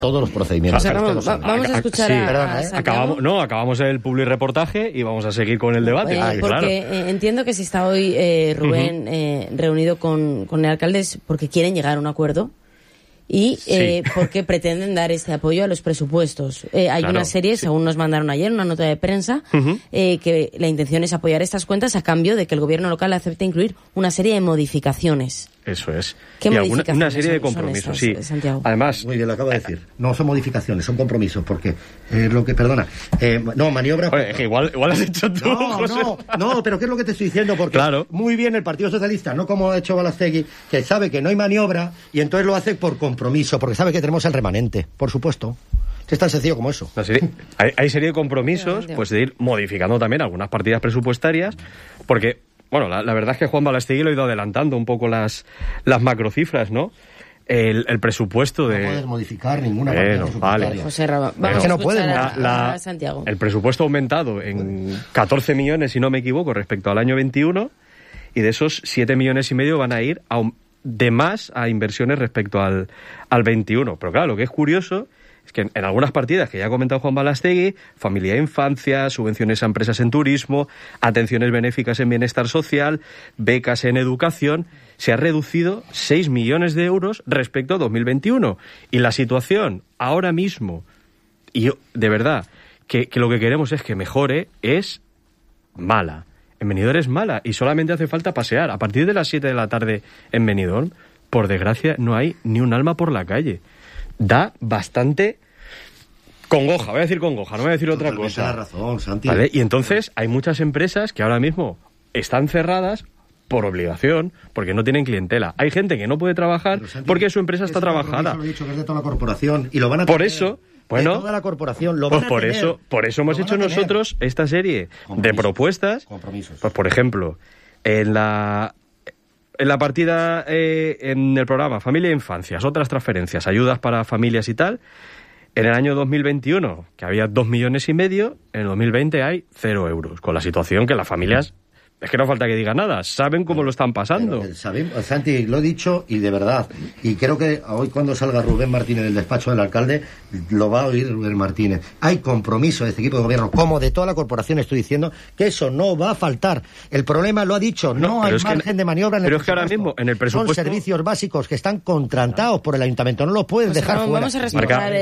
todos los procedimientos. Vamos a escuchar a Santiago. Acabamos el public reportaje y vamos a seguir con el debate. Porque entiendo que si está hoy Rubén reunido con el alcalde es porque quieren llegar a un acuerdo y porque pretenden dar este apoyo a los presupuestos. Hay una serie, según nos mandaron ayer, una nota de prensa, que la intención es apoyar estas cuentas a cambio de que el gobierno local acepte incluir una serie de modificaciones. Eso es. ¿Qué y una serie de compromisos, son estas, Santiago? Además, muy bien, lo acabo de decir. No son modificaciones, son compromisos, porque maniobra. Oye, que igual has hecho tú. No, pero ¿qué es lo que te estoy diciendo? Porque muy bien el Partido Socialista, no como ha hecho Balastegui, que sabe que no hay maniobra y entonces lo hace por compromiso, porque sabe que tenemos el remanente, por supuesto. Es tan sencillo como eso. Hay serie de compromisos, pues de ir modificando también algunas partidas presupuestarias, porque bueno, la verdad es que Juan Balastegui lo ha ido adelantando un poco las macrocifras, ¿no? El presupuesto de... No puedes modificar ninguna partida presupuestaria. Vale. José Raba, vamos a escuchar a Santiago. El presupuesto ha aumentado en 14 millones, si no me equivoco, respecto al año 21, y de esos 7 millones y medio van a ir de más a inversiones respecto al 21. Pero claro, lo que es curioso es que en algunas partidas que ya ha comentado Juan Balastegui, familia e infancia, subvenciones a empresas en turismo, atenciones benéficas en bienestar social, becas en educación, se ha reducido 6 millones de euros respecto a 2021. Y la situación ahora mismo, y de verdad, que lo que queremos es que mejore, es mala. En Benidorm es mala y solamente hace falta pasear. A partir de las 7 de la tarde en Benidorm, por desgracia, no hay ni un alma por la calle. Da bastante congoja, voy a decir congoja, no voy a decir otra cosa. Tienes razón, Santi. ¿Vale? Y entonces hay muchas empresas que ahora mismo están cerradas por obligación, porque no tienen clientela. Hay gente que no puede trabajar porque su empresa está trabajada. Lo he dicho, que es de toda la corporación y lo van a por eso, bueno, de toda la corporación lo van a tener. Por eso hemos hecho nosotros esta serie de propuestas. Compromisos. Pues por ejemplo, en la partida, en el programa Familia e Infancias, otras transferencias, ayudas para familias y tal, en el año 2021, que había 2,5 millones, en el 2020 hay 0 euros, con la situación que las familias, es que no falta que diga nada, saben cómo lo están pasando. Santi, lo he dicho y de verdad, y creo que hoy cuando salga Rubén Martínez del despacho del alcalde, lo va a oír Rubén Martínez. Hay compromiso de este equipo de gobierno, como de toda la corporación, estoy diciendo que eso no va a faltar. El problema, lo ha dicho, no hay margen de maniobra en el presupuesto. Pero es que ahora mismo en el presupuesto son servicios básicos que están contratados por el ayuntamiento, no los puedes dejar fuera. Vamos a respetar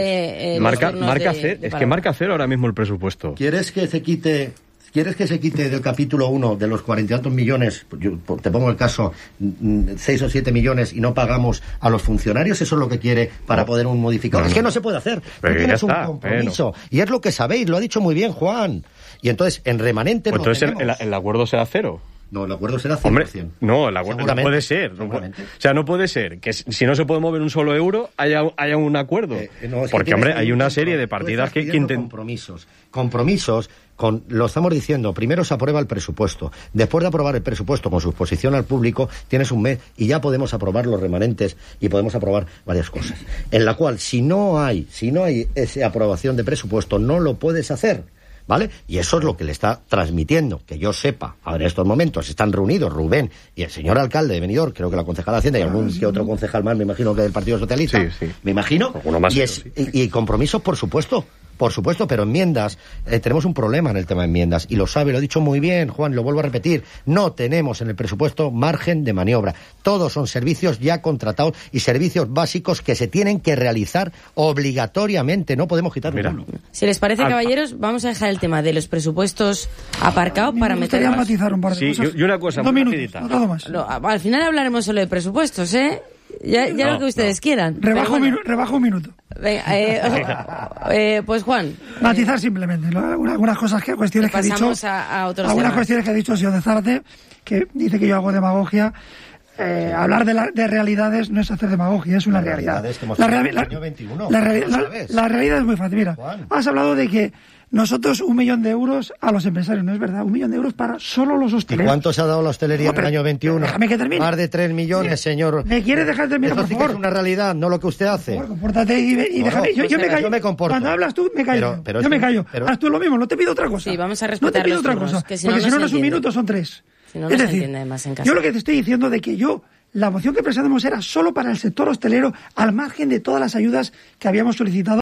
marca cero ahora mismo el presupuesto. ¿Quieres que se quite del capítulo 1 de los 40 y tantos millones, yo te pongo el caso, 6 o 7 millones y no pagamos a los funcionarios? ¿Eso es lo que quiere para poder un modificador? Es que no se puede hacer. Tú tienes un compromiso. Y es lo que sabéis, lo ha dicho muy bien Juan. Y entonces, en remanente pues entonces el acuerdo será cero. No, el acuerdo será 100%. Hombre, no, el acuerdo no puede ser. O sea, no puede ser que si no se puede mover un solo euro haya un acuerdo. Porque, hombre, hay una serie de partidas que intentan... Compromisos lo estamos diciendo, primero se aprueba el presupuesto, después de aprobar el presupuesto con su exposición al público, tienes un mes y ya podemos aprobar los remanentes y podemos aprobar varias cosas. En la cual, si no hay esa aprobación de presupuesto, no lo puedes hacer. ¿Vale? Y eso es lo que le está transmitiendo, que yo sepa. Ahora en estos momentos están reunidos Rubén y el señor alcalde de Benidorm, creo que la concejala de Hacienda y algún que otro concejal más, me imagino que del Partido Socialista. Sí. Me imagino. Más y compromisos, por supuesto, pero enmiendas, tenemos un problema en el tema de enmiendas, y lo sabe, lo ha dicho muy bien Juan, lo vuelvo a repetir, no tenemos en el presupuesto margen de maniobra. Todos son servicios ya contratados y servicios básicos que se tienen que realizar obligatoriamente, no podemos quitar ninguno. Si les parece, caballeros, vamos a dejar el tema de los presupuestos aparcado para meter más. Matizar un par de cosas. Y una cosa, 2 minutos, no todo más. Al final hablaremos solo de presupuestos, ¿eh? Ya lo que ustedes quieran. Rebajo un minuto. Venga, pues Juan. Matizar simplemente, ¿no? Algunas cuestiones que ha dicho. Algunas cuestiones que ha dicho el señor de Zárate, que dice que yo hago demagogia. Hablar de realidades no es hacer demagogia, es una realidad. La realidad es muy fácil. Mira, has hablado de que nosotros 1 millón de euros a los empresarios, no es verdad, 1 millón de euros para solo los hosteleros. ¿Y cuánto se ha dado la hostelería en el año 21? Déjame que termine. Más de 3 millones, señor. ¿Me quieres dejar terminar, por favor? Es una realidad, no lo que usted hace. Por favor, compórtate y déjame. Yo me callo. Yo me comporto. Cuando hablas tú, me callo. Yo me callo. Haz tú lo mismo, no te pido otra cosa. Sí, vamos a respetar. No te pido otra cosa, porque si no es un minuto, son 3. Si no, es decir, más en casa. Yo lo que te estoy diciendo de que yo la moción que presentamos era solo para el sector hostelero, al margen de todas las ayudas que habíamos solicitado